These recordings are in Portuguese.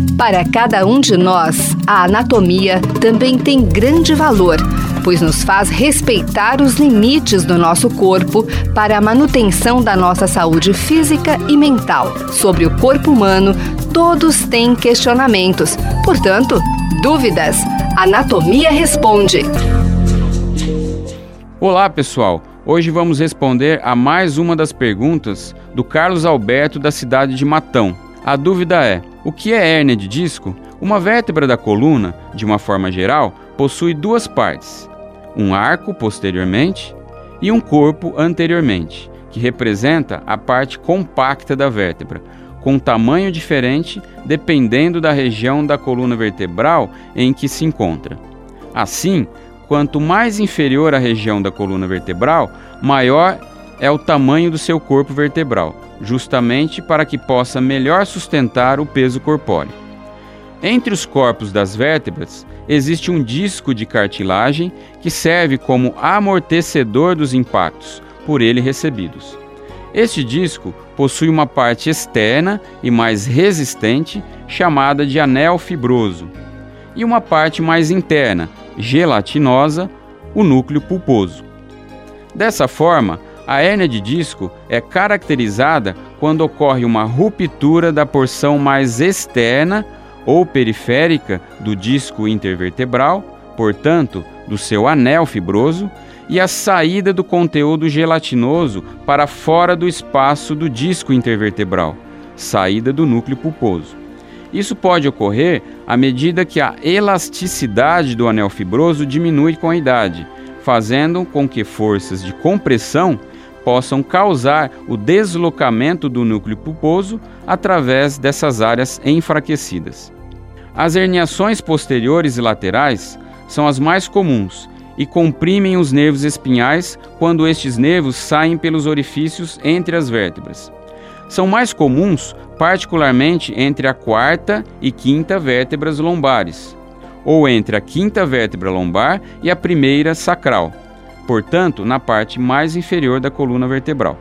Para cada um de nós, a anatomia também tem grande valor, pois nos faz respeitar os limites do nosso corpo para a manutenção da nossa saúde física e mental. Sobre o corpo humano, todos têm questionamentos. Portanto, dúvidas? Anatomia Responde. Olá, pessoal! Hoje vamos responder a mais uma das perguntas do Carlos Alberto, da cidade de Matão. A dúvida é: o que é hérnia de disco? Uma vértebra da coluna, de uma forma geral, possui duas partes, um arco posteriormente e um corpo anteriormente, que representa a parte compacta da vértebra, com tamanho diferente dependendo da região da coluna vertebral em que se encontra. Assim, quanto mais inferior a região da coluna vertebral, maior é o tamanho do seu corpo vertebral, justamente para que possa melhor sustentar o peso corpóreo. Entre os corpos das vértebras, existe um disco de cartilagem que serve como amortecedor dos impactos por ele recebidos. Este disco possui uma parte externa e mais resistente, chamada de anel fibroso, e uma parte mais interna, gelatinosa, o núcleo pulposo. Dessa forma, a hérnia de disco é caracterizada quando ocorre uma ruptura da porção mais externa ou periférica do disco intervertebral, portanto, do seu anel fibroso, e a saída do conteúdo gelatinoso para fora do espaço do disco intervertebral, saída do núcleo pulposo. Isso pode ocorrer à medida que a elasticidade do anel fibroso diminui com a idade, fazendo com que forças de compressão possam causar o deslocamento do núcleo pulposo através dessas áreas enfraquecidas. As herniações posteriores e laterais são as mais comuns e comprimem os nervos espinhais quando estes nervos saem pelos orifícios entre as vértebras. São mais comuns, particularmente entre a quarta e quinta vértebras lombares, ou entre a quinta vértebra lombar e a primeira sacral, portanto, na parte mais inferior da coluna vertebral.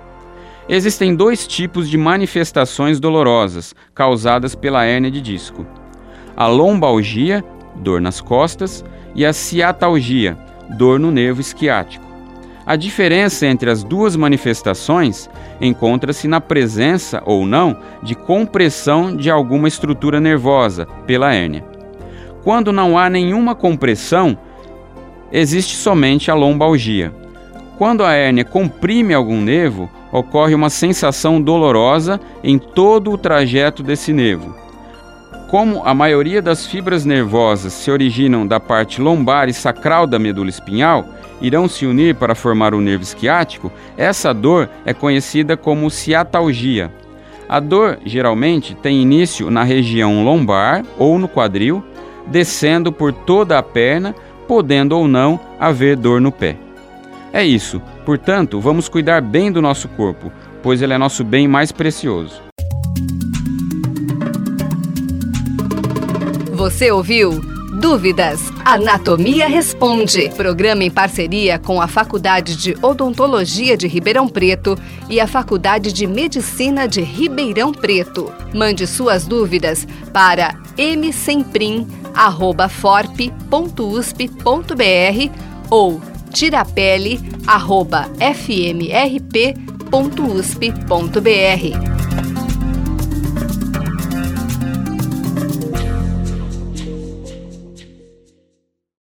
Existem dois tipos de manifestações dolorosas causadas pela hérnia de disco: a lombalgia, dor nas costas, e a ciatalgia, dor no nervo isquiático. A diferença entre as duas manifestações encontra-se na presença ou não de compressão de alguma estrutura nervosa pela hérnia. Quando não há nenhuma compressão, existe somente a lombalgia. Quando a hérnia comprime algum nervo, ocorre uma sensação dolorosa em todo o trajeto desse nervo. Como a maioria das fibras nervosas se originam da parte lombar e sacral da medula espinhal, irão se unir para formar o nervo isquiático, essa dor é conhecida como ciatalgia. A dor geralmente tem início na região lombar ou no quadril, descendo por toda a perna, podendo ou não haver dor no pé. É isso, portanto, vamos cuidar bem do nosso corpo, pois ele é nosso bem mais precioso. Você ouviu Dúvidas? Anatomia Responde. Programa em parceria com a Faculdade de Odontologia de Ribeirão Preto e a Faculdade de Medicina de Ribeirão Preto. Mande suas dúvidas para msemprim@forp.usp.br ou tirapele@fmrp.usp.br.